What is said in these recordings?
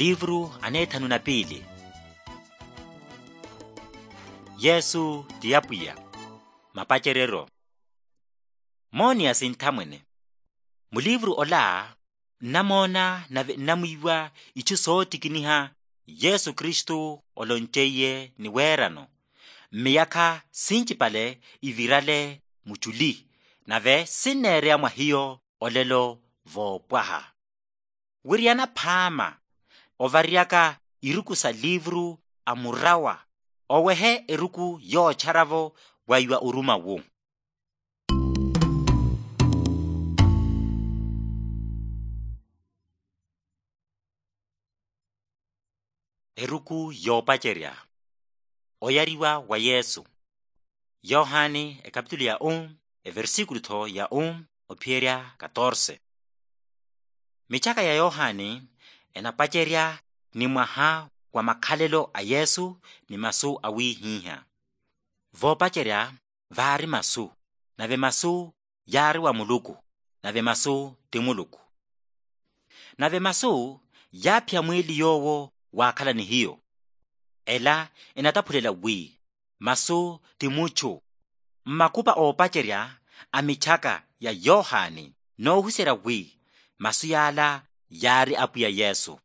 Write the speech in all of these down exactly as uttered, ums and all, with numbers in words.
Livru anethanu na pili. Yesu diapuya. Mapacherero. Moni asinthamwene. Mulivru ola namona na namuiwa ichusoti kiniha Yesu Kristu oloncheye ni werano. Miyaka sinchipale ivirale muchuli nave sinerea mwahiyo olelo vopwaha. Wiriana pama ovariaka iruku sa livru amurawa owehe iruku yo charavo waiwa uruma wu. Eruku yo pacheria oyariwa wa Yesu. Yohane e capítulo ya um e versículo to ya um opieria catorce. Michaka ya Yohane enapacheria ni mwaha kwa makhalelo a Yesu ni masu awi hiha. Vo pacheria vari masu na ve masu yari wa muluku na ve masu timuluku. Na ve masu yapya mwili yowo wakhala ni hiyo. Ela inataphulela wi masu timuchu. Makupa o pacheria amichaka ya Yohane no husera wi masu yala yari apu ya Yesu.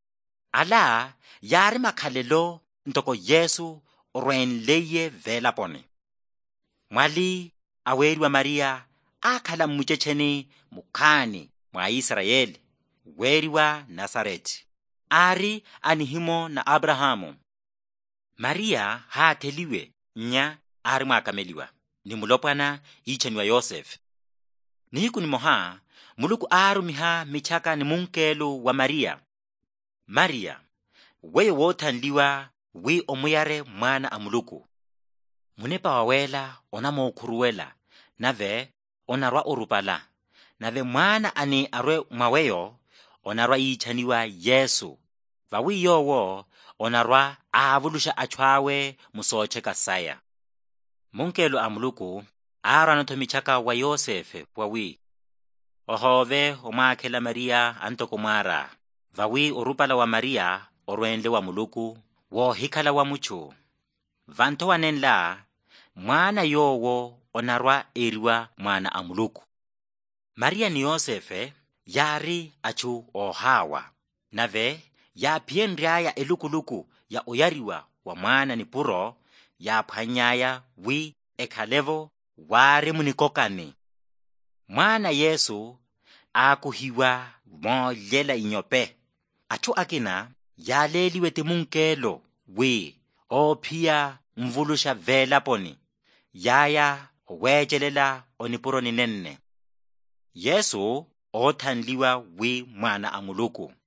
Ala yari makhalelo ntoko Yesu orwenleye vela pone. Mwali aweri wa Maria akhala mmuchecheni mukhani mwa Israeli weri wa Nazareti. Ari anihimo na Abrahamu. Maria haatheliwe nya ari mwakameliwa ni mulopwana ichani wa Yosefu. Nihiku ni moha muluku arumiha michaka ni munkelu wa Maria. Maria weye wothanliwa wi omuyare mwana amuluku. Munepa wawela onamo ukhuruwela nave onarwa orupala nave mwana ani arwe mwaweyo onarwa ichaniwa Yesu. Vawi yowo onarwa avulusha achwawe musoche kasaya. Munkelu amuluku aranotho michaka wa Yosefe wawi. Ohove omakhela Maria antoko mwara. Vawi orupala wa Maria orwenle wa muluku wo hikhala wa muchu. Vanto wanenla mwana yowo onarwa eriwa mwana amuluku. Maria ni Yosefe yari achu ohawa nave ya pienriaya elukuluku ya oyariwa wa mwana ni puro ya phanyaya wi ekhalevo wari munikokani. Mwana Yesu akuhiwa molela inyope. Achu akina yaleliwe timunkelo wi ophiya mvulusha vela poni yaya owechelela onipuro ninenne. Yesu othanliwa wi mwana amuluku.